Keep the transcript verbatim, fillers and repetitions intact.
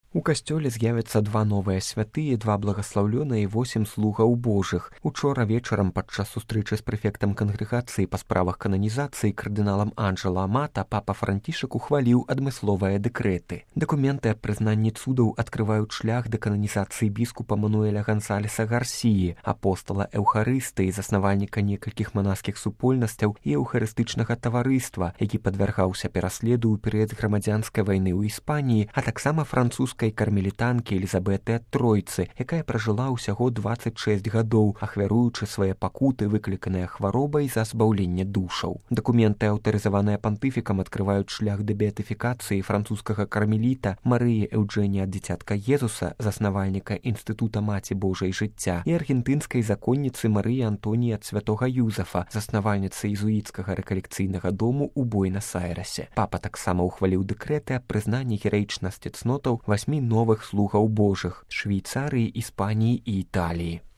У касцёле з'явяцца два новыя святыя, два благаслаўлёныя і восем слугаў божых. Учора вечарам падчас сустрэчы з прэфектам кангрэгацыі па справах кананізацыі кардыналам Анджела Амата папа Францішак ухваліў адмысловыя дэкрэты. Дакументы аб прызнанні цудаў адкрываюць шлях да кананізацыі біскупа Мануэля Гансалеса Гарсіі, апостала Эўхарыстыі, заснавальніка некалькіх манаскіх супольнасцяў і эўхарыстычнага таварыства, які падвяргаўся пераследу ў перыяд грамадзянскай вайны ў Іспаніі, а таксама французскай кармелітанкі Елізабеты ад Тройцы, якая пражыла ўсяго дваццаць шэсць гадоў, ахвяруючы свае пакуты, выкліканыя хваробай за збаўленне душаў. Дакументы, аўтарызаваныя пантыфікам, адкрываюць шлях да беатыфікацыі французскага кармеліта Марыі Эўджэнія Дзіцятка Езуса, заснавальніка Інстытута Маці Божай жыцця, і аргентынскай законніцы Марыі Антоніі ад святога Юзафа, заснавальніцы езуіцкага рэкалекцыйнага дому ў Буэнас-Айресе. Папа таксама ухваліў дэкрэты аб прызнанні гераічнасці цнотаў васьмі новых слугаў божых Швейцарыі, Іспаніі і Італіі.